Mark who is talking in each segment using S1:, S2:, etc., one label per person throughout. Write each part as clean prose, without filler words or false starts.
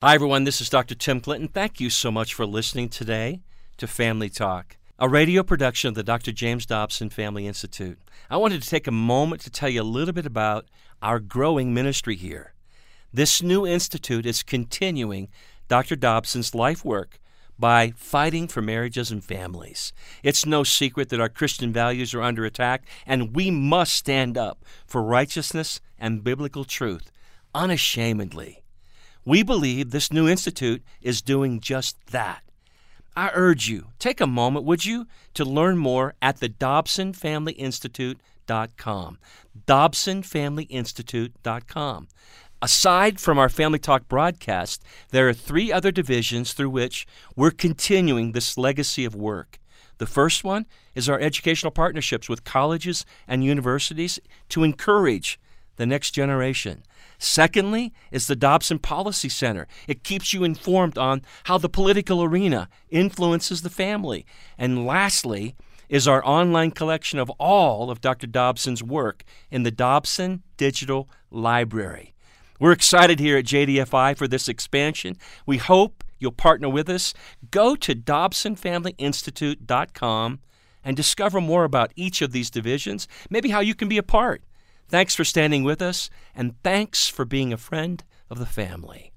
S1: Hi, everyone. This is Dr. Tim Clinton. Thank you so much for listening today to Family Talk, a radio production of the Dr. James Dobson Family Institute. I wanted to take a moment to tell you a little bit about our growing ministry here. This new institute is continuing Dr. Dobson's life work by fighting for marriages and families. It's no secret that our Christian values are under attack, and we must stand up for righteousness and biblical truth unashamedly. We believe this new institute is doing just that. I urge you, take a moment, would you, to learn more at the DobsonFamilyInstitute.com. DobsonFamilyInstitute.com. Aside from our Family Talk broadcast, there are 3 other divisions through which we're continuing this legacy of work. The first one is our educational partnerships with colleges and universities to encourage the next generation. Secondly is the Dobson Policy Center. It keeps you informed on how the political arena influences the family. And lastly is our online collection of all of Dr. Dobson's work in the Dobson Digital Library. We're excited here at JDFI for this expansion. We hope you'll partner with us. Go to DobsonFamilyInstitute.com and discover more about each of these divisions, maybe how you can be a part. Thanks for standing with us, and thanks for being a friend of the family.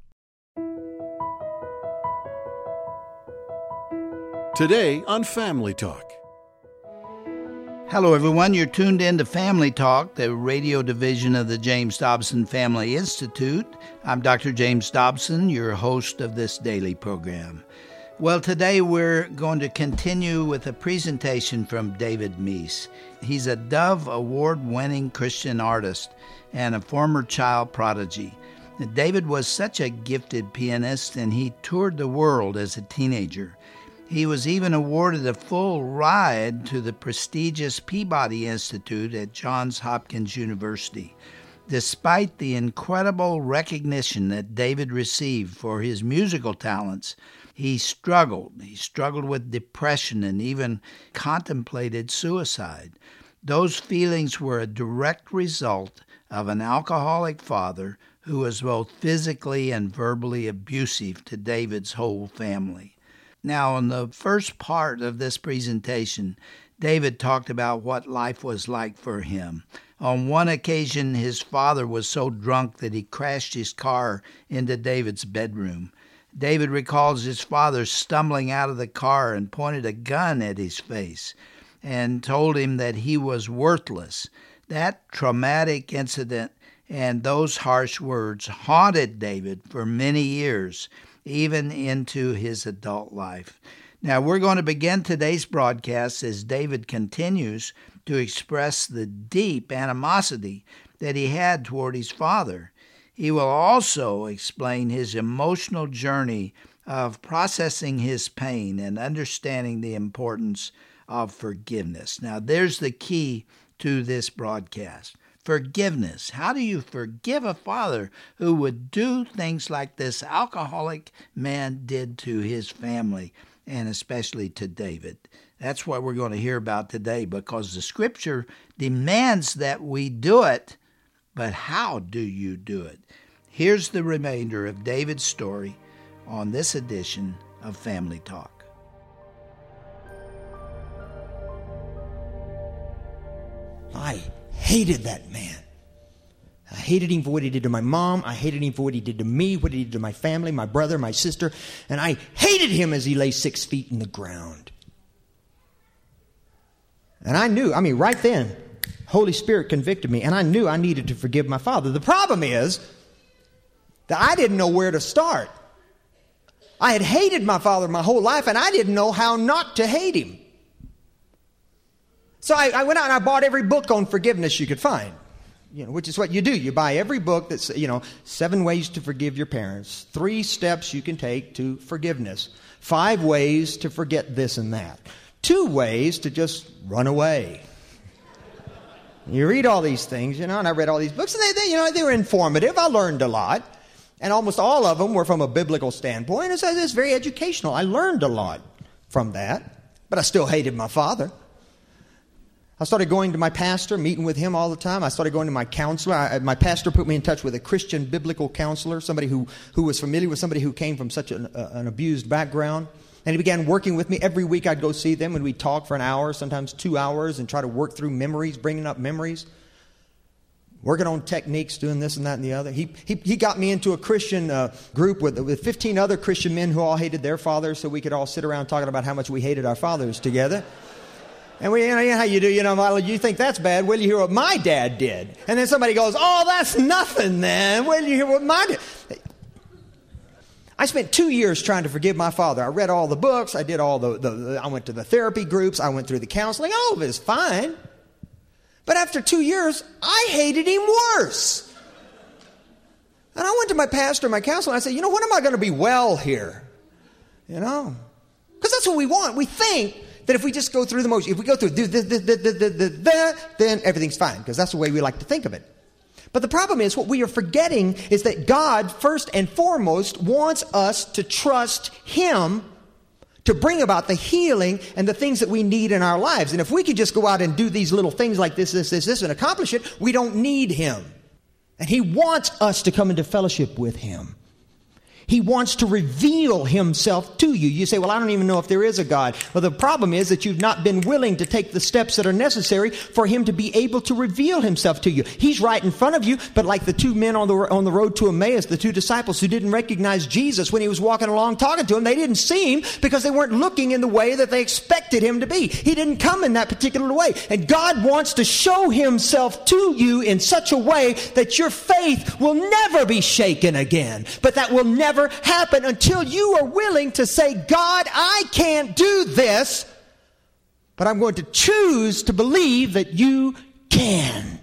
S2: Today on Family Talk.
S3: Hello, everyone. You're tuned in to Family Talk, the radio division of the James Dobson Family Institute. I'm Dr. James Dobson, your host of this daily program. Well, today we're going to continue with a presentation from David Meece. He's a Dove Award-winning Christian artist and a former child prodigy. David was such a gifted pianist, and he toured the world as a teenager. He was even awarded a full ride to the prestigious Peabody Institute at Johns Hopkins University. Despite the incredible recognition that David received for his musical talents, he struggled. He struggled with depression and even contemplated suicide. Those feelings were a direct result of an alcoholic father who was both physically and verbally abusive to David's whole family. Now, in the first part of this presentation, David talked about what life was like for him. On one occasion, his father was so drunk that he crashed his car into David's bedroom. David recalls his father stumbling out of the car and pointed a gun at his face and told him that he was worthless. That traumatic incident and those harsh words haunted David for many years, even into his adult life. Now, we're going to begin today's broadcast as David continues to express the deep animosity that he had toward his father. He will also explain his emotional journey of processing his pain and understanding the importance of forgiveness. Now, there's the key to this broadcast. Forgiveness. How do you forgive a father who would do things like this alcoholic man did to his family, and especially to David? That's what we're going to hear about today, because the Scripture demands that we do it. But how do you do it? Here's the remainder of David's story on this edition of Family Talk.
S4: I hated that man. I hated him for what he did to my mom. I hated him for what he did to me, what he did to my family, my brother, my sister. And I hated him as he lay 6 feet in the ground. And I knew, right then, Holy Spirit convicted me, and I knew I needed to forgive my father. The problem is that I didn't know where to start. I had hated my father my whole life, and I didn't know how not to hate him. So I went out and I bought every book on forgiveness you could find, which is what you do. You buy every book that's, 7 ways to forgive your parents, 3 steps you can take to forgiveness, 5 ways to forget this and that, 2 ways to just run away. You read all these things, and I read all these books, and they were informative. I learned a lot, and almost all of them were from a biblical standpoint. It's very educational. I learned a lot from that, but I still hated my father. I started going to my pastor, meeting with him all the time. I started going to my counselor. My pastor put me in touch with a Christian biblical counselor, somebody who was familiar with somebody who came from such an abused background. And he began working with me. Every week I'd go see them, and we'd talk for an hour, sometimes 2 hours, and try to work through memories, bringing up memories, working on techniques, doing this and that and the other. He got me into a Christian group with 15 other Christian men who all hated their fathers, so we could all sit around talking about how much we hated our fathers together. And you know how you do, you think that's bad. Well, you hear what my dad did. And then somebody goes, oh, that's nothing then. Well, you hear what my dad... I spent 2 years trying to forgive my father. I read all the books. I did all I went to the therapy groups. I went through the counseling. All of it is fine. But after 2 years, I hated him worse. And I went to my pastor, my counselor, and I said, when am I going to be well here? Because that's what we want. We think that if we just go through the motion, if we go through then everything's fine, because that's the way we like to think of it. But the problem is, what we are forgetting is that God, first and foremost, wants us to trust Him to bring about the healing and the things that we need in our lives. And if we could just go out and do these little things like this, and accomplish it, we don't need Him. And He wants us to come into fellowship with Him. He wants to reveal Himself to you. You say, well, I don't even know if there is a God. Well, the problem is that you've not been willing to take the steps that are necessary for Him to be able to reveal Himself to you. He's right in front of you, but like the two men on the road to Emmaus, the two disciples who didn't recognize Jesus when He was walking along talking to them, they didn't see Him because they weren't looking in the way that they expected Him to be. He didn't come in that particular way. And God wants to show Himself to you in such a way that your faith will never be shaken again. But that will never happen until you are willing to say, God, I can't do this, but I'm going to choose to believe that you can.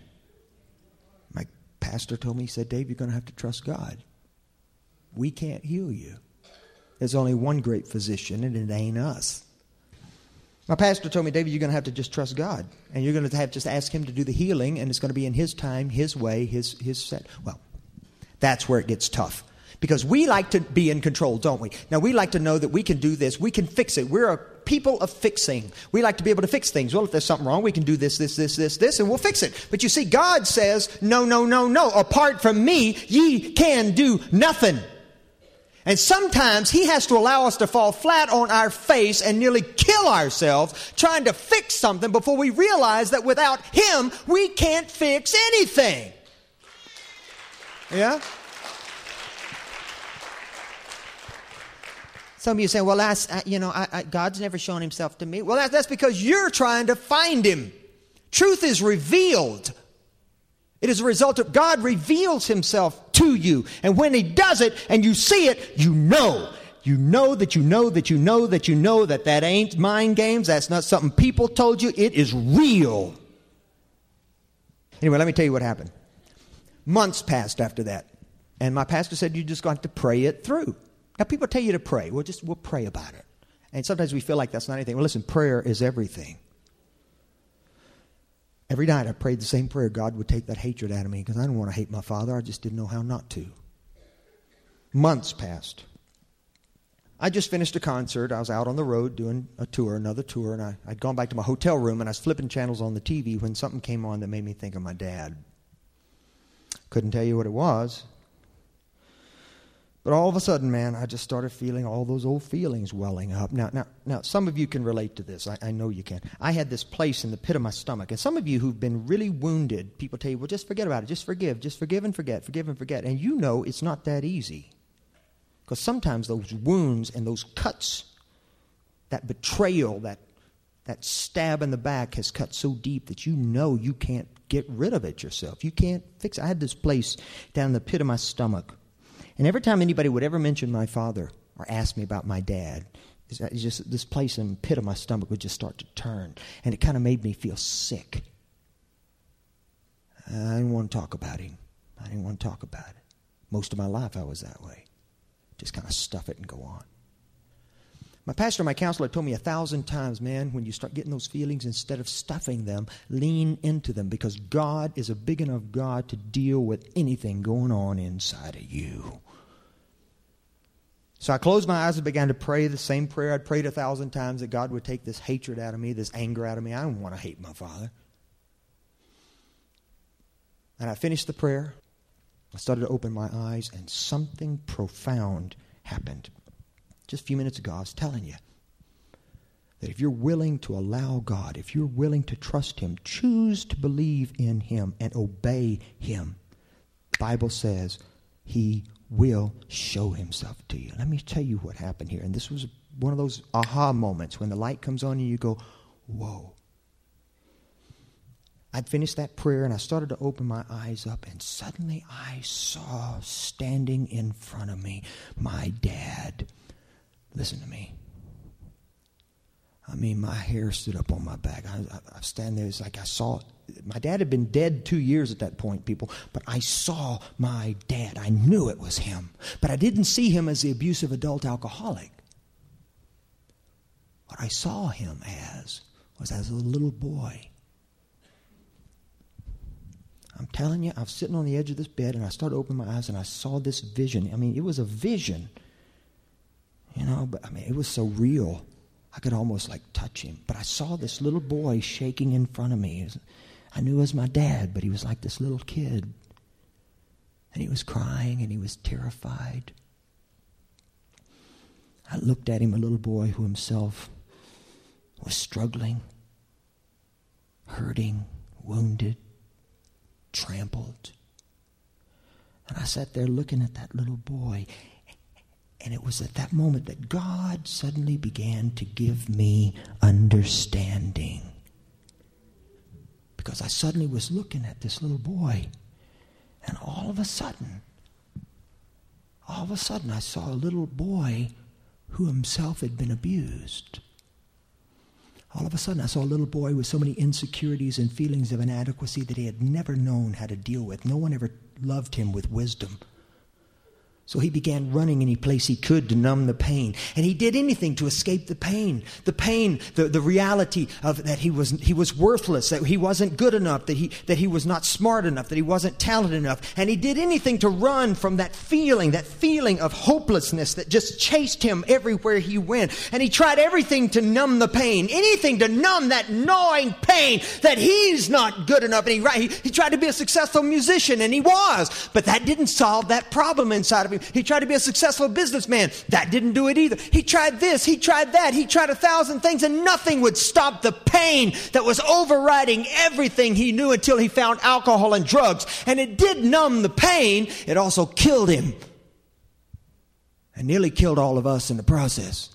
S4: My pastor told me, he said, Dave, you're going to have to trust God. We can't heal you. There's only one great physician, and it ain't us. My pastor told me, David, you're going to have to just trust God, and you're going to have to just ask Him to do the healing, and it's going to be in His time, His way, His set. Well, that's where it gets tough. Because we like to be in control, don't we? Now, we like to know that we can do this. We can fix it. We're a people of fixing. We like to be able to fix things. Well, if there's something wrong, we can do this, and we'll fix it. But you see, God says, no. Apart from me, ye can do nothing. And sometimes He has to allow us to fall flat on our face and nearly kill ourselves trying to fix something before we realize that without Him, we can't fix anything. Yeah? Some of you say, well, God's never shown Himself to me. Well, that's because you're trying to find Him. Truth is revealed. It is a result of God reveals Himself to you. And when He does it and you see it, you know. You know that that ain't mind games. That's not something people told you. It is real. Anyway, let me tell you what happened. Months passed after that. And my pastor said, you just got to pray it through. Now, people tell you to pray. We'll pray about it. And sometimes we feel like that's not anything. Well, listen, prayer is everything. Every night I prayed the same prayer. God would take that hatred out of me because I didn't want to hate my father. I just didn't know how not to. Months passed. I just finished a concert. I was out on the road doing another tour, and I'd gone back to my hotel room, and I was flipping channels on the TV when something came on that made me think of my dad. Couldn't tell you what it was. But all of a sudden, man, I just started feeling all those old feelings welling up. Now, some of you can relate to this. I know you can. I had this place in the pit of my stomach. And some of you who've been really wounded, people tell you, well, just forget about it. Just forgive and forget. And you know it's not that easy. Because sometimes those wounds and those cuts, that betrayal, that stab in the back has cut so deep that you know you can't get rid of it yourself. You can't fix it. I had this place down in the pit of my stomach. And every time anybody would ever mention my father or ask me about my dad, it's just this place in the pit of my stomach would just start to turn. And it kind of made me feel sick. I didn't want to talk about him. Most of my life I was that way. Just kind of stuff it and go on. My pastor, my counselor told me 1,000 times, man, when you start getting those feelings, instead of stuffing them, lean into them, because God is a big enough God to deal with anything going on inside of you. So I closed my eyes and began to pray the same prayer I'd prayed 1,000 times, that God would take this hatred out of me, this anger out of me. I don't want to hate my father. And I finished the prayer. I started to open my eyes, and something profound happened. Just a few minutes ago, I was telling you that if you're willing to allow God, if you're willing to trust Him, choose to believe in Him and obey Him, the Bible says He will show Himself to you. Let me tell you what happened here. And this was one of those aha moments when the light comes on and you go, whoa. I'd finished that prayer and I started to open my eyes up, and suddenly I saw standing in front of me my dad. Listen to me. I mean, my hair stood up on my back. I stand there. It's like I saw. My dad had been dead 2 years at that point, people. But I saw my dad. I knew it was him. But I didn't see him as the abusive adult alcoholic. What I saw him as was as a little boy. I'm telling you, I was sitting on the edge of this bed, and I started opening my eyes, and I saw this vision. I mean, it was a vision. You know, but I mean, it was so real. I could almost like touch him. But I saw this little boy shaking in front of me. I knew it was my dad, but he was like this little kid. And he was crying and he was terrified. I looked at him, a little boy who himself was struggling, hurting, wounded, trampled. And I sat there looking at that little boy. And it was at that moment that God suddenly began to give me understanding. Because I suddenly was looking at this little boy. And all of a sudden, I saw a little boy who himself had been abused. All of a sudden, I saw a little boy with so many insecurities and feelings of inadequacy that he had never known how to deal with. No one ever loved him with wisdom. So he began running any place he could to numb the pain. And he did anything to escape the pain. The pain, the reality of that he was worthless, that he wasn't good enough, that he was not smart enough, that he wasn't talented enough. And he did anything to run from that feeling of hopelessness that just chased him everywhere he went. And he tried everything to numb the pain, anything to numb that gnawing pain that he's not good enough. And he tried to be a successful musician, and he was. But that didn't solve that problem inside of him. He tried to be a successful businessman. That didn't do it either. He tried this, he tried that, he tried 1,000 things, and nothing would stop the pain that was overriding everything he knew until he found alcohol and drugs. And it did numb the pain. It also killed him. And nearly killed all of us in the process.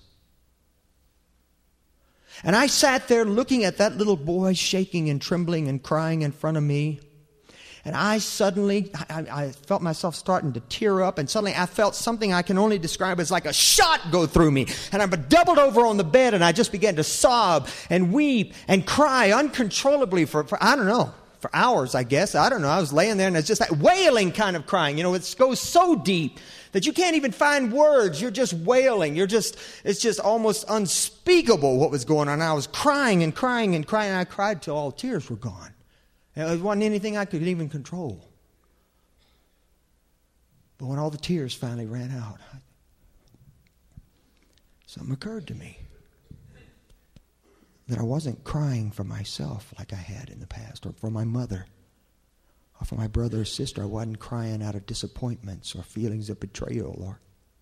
S4: And I sat there looking at that little boy shaking and trembling and crying in front of me. And I felt myself starting to tear up, and suddenly I felt something I can only describe as like a shot go through me. And I doubled over on the bed, and I just began to sob and weep and cry uncontrollably for I don't know, for hours, I guess. I don't know. I was laying there, and it's just that wailing kind of crying. You know, it goes so deep that you can't even find words. You're just wailing. It's just almost unspeakable what was going on. And I was crying and crying and crying, and I cried till all tears were gone. It wasn't anything I could even control. But when all the tears finally ran out, something occurred to me. That I wasn't crying for myself like I had in the past, or for my mother, or for my brother or sister. I wasn't crying out of disappointments or feelings of betrayal or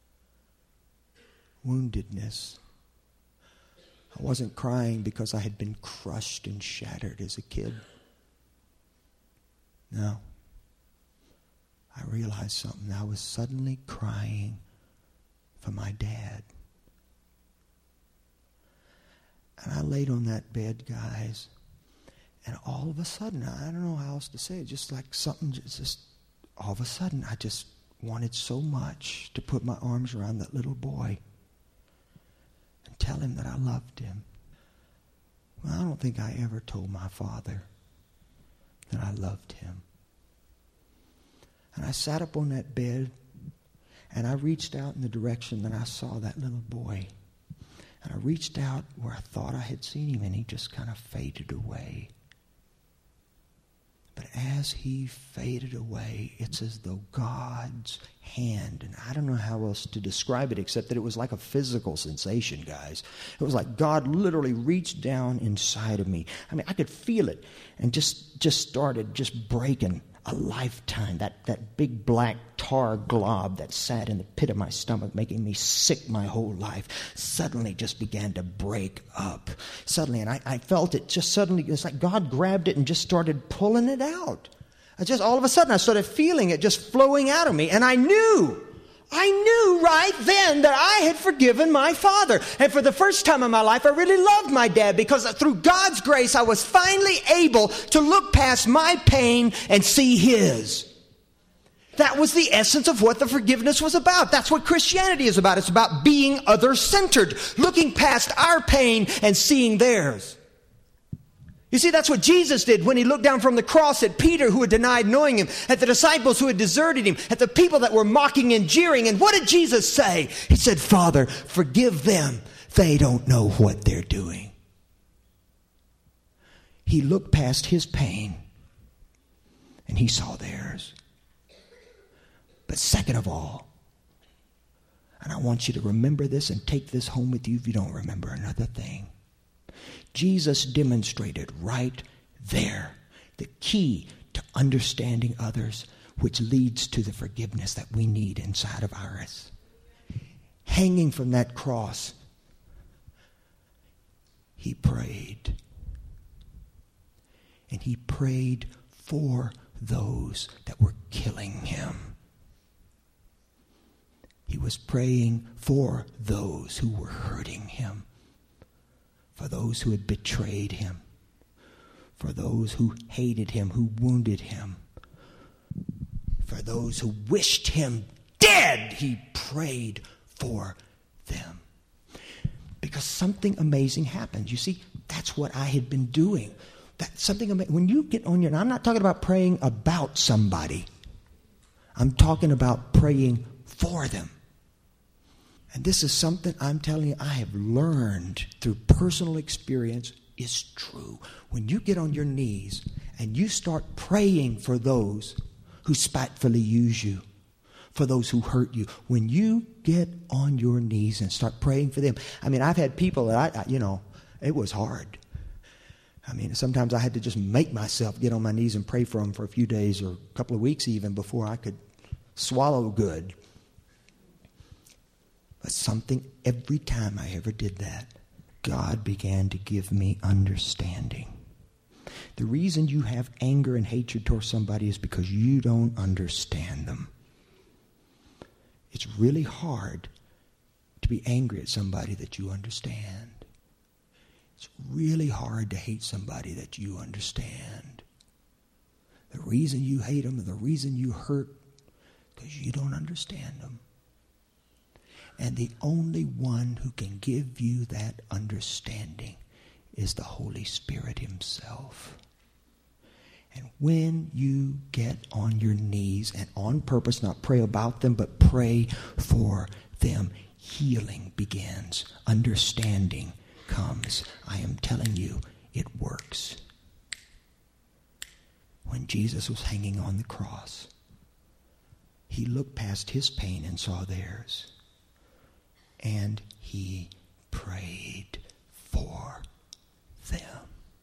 S4: woundedness. I wasn't crying because I had been crushed and shattered as a kid. No. I realized something. I was suddenly crying for my dad. And I laid on that bed, guys, and all of a sudden, I don't know how else to say it, just like something just all of a sudden, I just wanted so much to put my arms around that little boy and tell him that I loved him. Well, I don't think I ever told my father that I loved him. And I sat up on that bed, and I reached out in the direction that I saw that little boy. And I reached out where I thought I had seen him, and he just kind of faded away. But as he faded away, it's as though God's hand, and I don't know how else to describe it except that it was like a physical sensation, guys. It was like God literally reached down inside of me. I mean, I could feel it, and just started just breaking a lifetime, that big black tar glob that sat in the pit of my stomach, making me sick my whole life, suddenly just began to break up. Suddenly, and I felt it just suddenly, it's like God grabbed it and just started pulling it out. All of a sudden, I started feeling it just flowing out of me, and I knew right then that I had forgiven my father. And for the first time in my life, I really loved my dad, because through God's grace, I was finally able to look past my pain and see his. That was the essence of what the forgiveness was about. That's what Christianity is about. It's about being other-centered, looking past our pain and seeing theirs. You see, that's what Jesus did when he looked down from the cross at Peter, who had denied knowing him, at the disciples who had deserted him, at the people that were mocking and jeering. And what did Jesus say? He said, Father, forgive them. They don't know what they're doing. He looked past his pain and he saw theirs. But second of all, and I want you to remember this and take this home with you if you don't remember another thing. Jesus demonstrated right there the key to understanding others, which leads to the forgiveness that we need inside of ours. Hanging from that cross, he prayed. And he prayed for those that were killing him. He was praying for those who were hurting him, for those who had betrayed him, for those who hated him, who wounded him, for those who wished him dead. He prayed for them. Because something amazing happened. You see, that's what I had been doing. When you get on I'm not talking about praying about somebody. I'm talking about praying for them. And this is something I'm telling you I have learned through personal experience is true. When you get on your knees and you start praying for those who spitefully use you, for those who hurt you, when you get on your knees and start praying for them. I mean, I've had people that it was hard. I mean, sometimes I had to just make myself get on my knees and pray for them for a few days or a couple of weeks even before I could swallow good. But every time I ever did that, God began to give me understanding. The reason you have anger and hatred towards somebody is because you don't understand them. It's really hard to be angry at somebody that you understand. It's really hard to hate somebody that you understand. The reason you hate them and the reason you hurt, because you don't understand them. And the only one who can give you that understanding is the Holy Spirit himself. And when you get on your knees and on purpose, not pray about them, but pray for them, healing begins. Understanding comes. I am telling you, it works. When Jesus was hanging on the cross, he looked past his pain and saw theirs. And he prayed for them.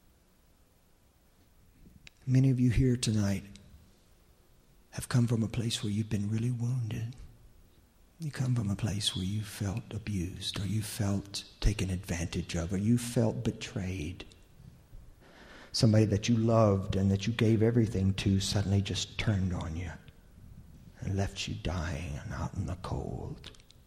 S4: Many of you here tonight have come from a place where you've been really wounded. You come from a place where you felt abused, or you felt taken advantage of, or you felt betrayed. Somebody that you loved and that you gave everything to suddenly just turned on you and left you dying and out in the cold.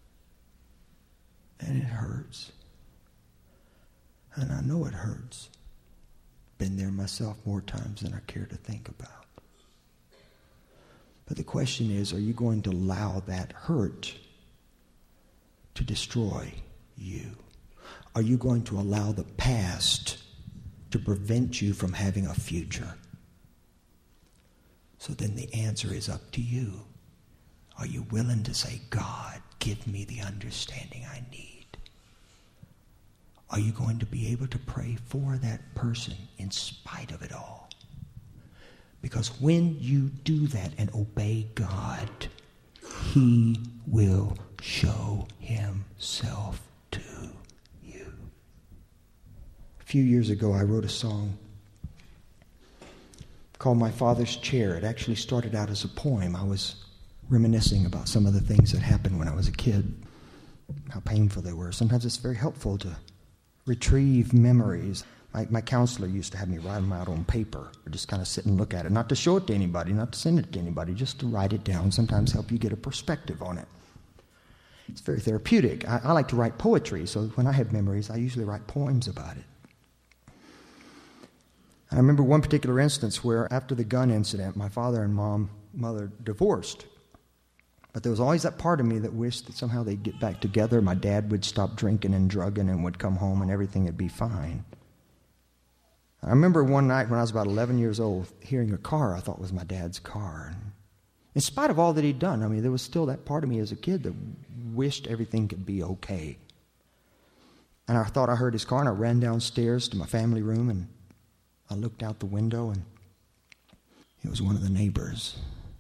S4: And it hurts. And I know it hurts. Been there myself more times than I care to think about. But the question is, are you going to allow that hurt to destroy you? Are you going to allow the past to prevent you from having a future? So then the answer is up to you. Are you willing to say, God, give me the understanding I need? Are you going to be able to pray for that person in spite of it all? Because when you do that and obey God, he will show himself to you. A few years ago, I wrote a song called My Father's Chair. It actually started out as a poem. I was reminiscing about some of the things that happened when I was a kid, how painful they were. Sometimes it's very helpful to retrieve memories. My counselor used to have me write them out on paper, or just kind of sit and look at it, not to show it to anybody, not to send it to anybody, just to write it down, sometimes help you get a perspective on it. It's very therapeutic. I like to write poetry, so when I have memories, I usually write poems about it. I remember one particular instance where after the gun incident, my father and mother divorced. But there was always that part of me that wished that somehow they'd get back together. My dad would stop drinking and drugging and would come home and everything would be fine. I remember one night when I was about 11 years old, hearing a car I thought was my dad's car. And in spite of all that he'd done, there was still that part of me as a kid that wished everything could be okay. And I thought I heard his car, and I ran downstairs to my family room, and I looked out the window, and it was one of the neighbors.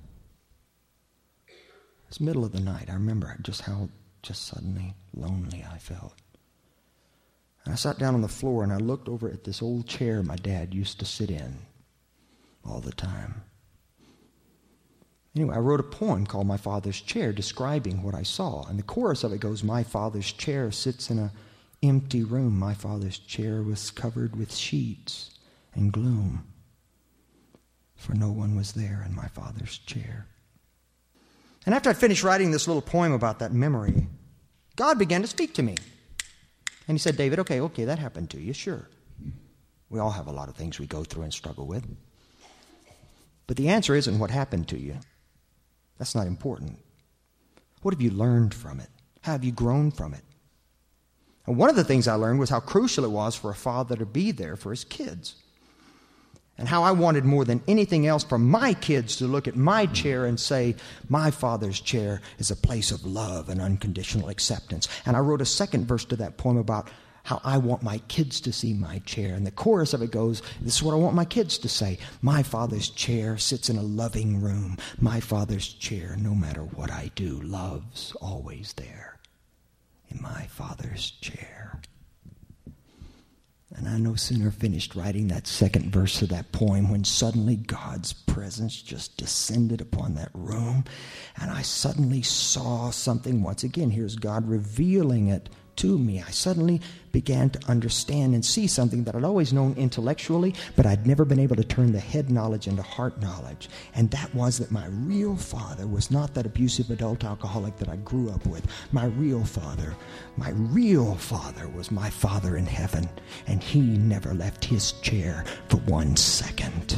S4: It was middle of the night. I remember just how suddenly lonely I felt. And I sat down on the floor and I looked over at this old chair my dad used to sit in all the time. Anyway, I wrote a poem called My Father's Chair describing what I saw. And the chorus of it goes, my father's chair sits in an empty room. My father's chair was covered with sheets and gloom, for no one was there in my father's chair. And after I finished writing this little poem about that memory, God began to speak to me. And he said, David, okay, that happened to you, sure. We all have a lot of things we go through and struggle with. But the answer isn't what happened to you. That's not important. What have you learned from it? How have you grown from it? And one of the things I learned was how crucial it was for a father to be there for his kids. And how I wanted more than anything else for my kids to look at my chair and say, my father's chair is a place of love and unconditional acceptance. And I wrote a second verse to that poem about how I want my kids to see my chair. And the chorus of it goes, this is what I want my kids to say. My father's chair sits in a loving room. My father's chair, no matter what I do, love's always there in my father's chair. And I no sooner finished writing that second verse of that poem when suddenly God's presence just descended upon that room. And I suddenly saw something. Once again, here's God revealing it to me. I suddenly began to understand and see something that I'd always known intellectually, but I'd never been able to turn the head knowledge into heart knowledge. And that was that my real father was not that abusive adult alcoholic that I grew up with. My real father was my Father in heaven, and he never left his chair for 1 second.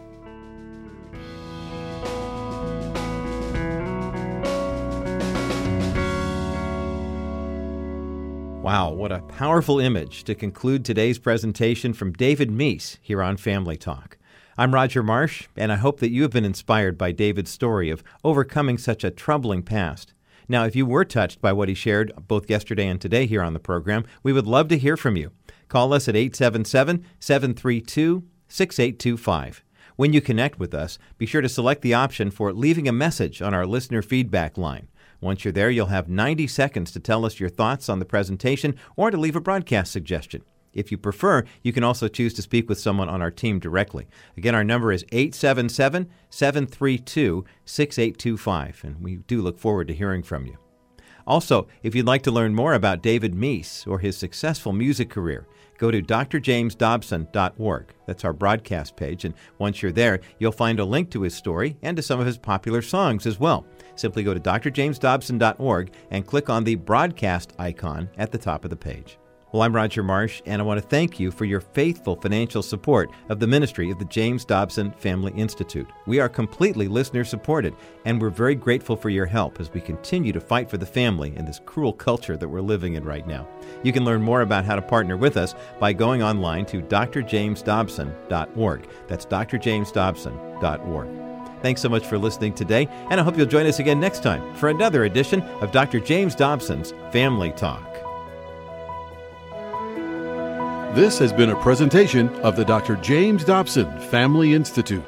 S5: Wow, what a powerful image to conclude today's presentation from David Meese here on Family Talk. I'm Roger Marsh, and I hope that you have been inspired by David's story of overcoming such a troubling past. Now, if you were touched by what he shared both yesterday and today here on the program, we would love to hear from you. Call us at 877-732-6825. When you connect with us, be sure to select the option for leaving a message on our listener feedback line. Once you're there, you'll have 90 seconds to tell us your thoughts on the presentation or to leave a broadcast suggestion. If you prefer, you can also choose to speak with someone on our team directly. Again, our number is 877-732-6825, and we do look forward to hearing from you. Also, if you'd like to learn more about David Meese or his successful music career, go to drjamesdobson.org. That's our broadcast page, and once you're there, you'll find a link to his story and to some of his popular songs as well. Simply go to drjamesdobson.org and click on the broadcast icon at the top of the page. Well, I'm Roger Marsh, and I want to thank you for your faithful financial support of the ministry of the James Dobson Family Institute. We are completely listener-supported, and we're very grateful for your help as we continue to fight for the family in this cruel culture that we're living in right now. You can learn more about how to partner with us by going online to drjamesdobson.org. That's drjamesdobson.org. Thanks so much for listening today, and I hope you'll join us again next time for another edition of Dr. James Dobson's Family Talk.
S2: This has been a presentation of the Dr. James Dobson Family Institute.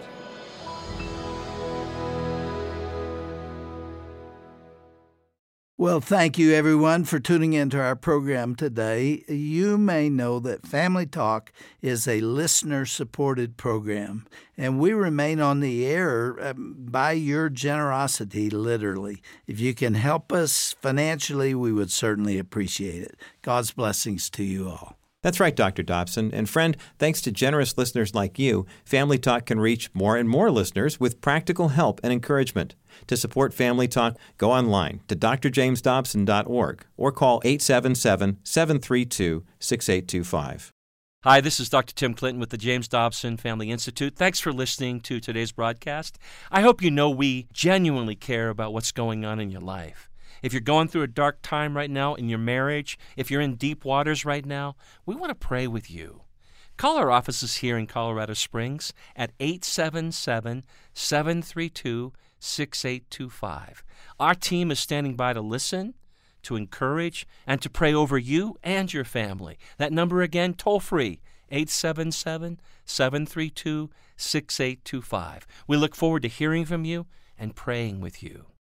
S3: Well, thank you, everyone, for tuning into our program today. You may know that Family Talk is a listener-supported program, and we remain on the air by your generosity, literally. If you can help us financially, we would certainly appreciate it. God's blessings to you all.
S5: That's right, Dr. Dobson. And friend, thanks to generous listeners like you, Family Talk can reach more and more listeners with practical help and encouragement. To support Family Talk, go online to drjamesdobson.org or call 877-732-6825.
S1: Hi, this is Dr. Tim Clinton with the James Dobson Family Institute. Thanks for listening to today's broadcast. I hope you know we genuinely care about what's going on in your life. If you're going through a dark time right now in your marriage, if you're in deep waters right now, we want to pray with you. Call our offices here in Colorado Springs at 877-732-6825. Our team is standing by to listen, to encourage, and to pray over you and your family. That number again, toll free, 877-732-6825. We look forward to hearing from you and praying with you.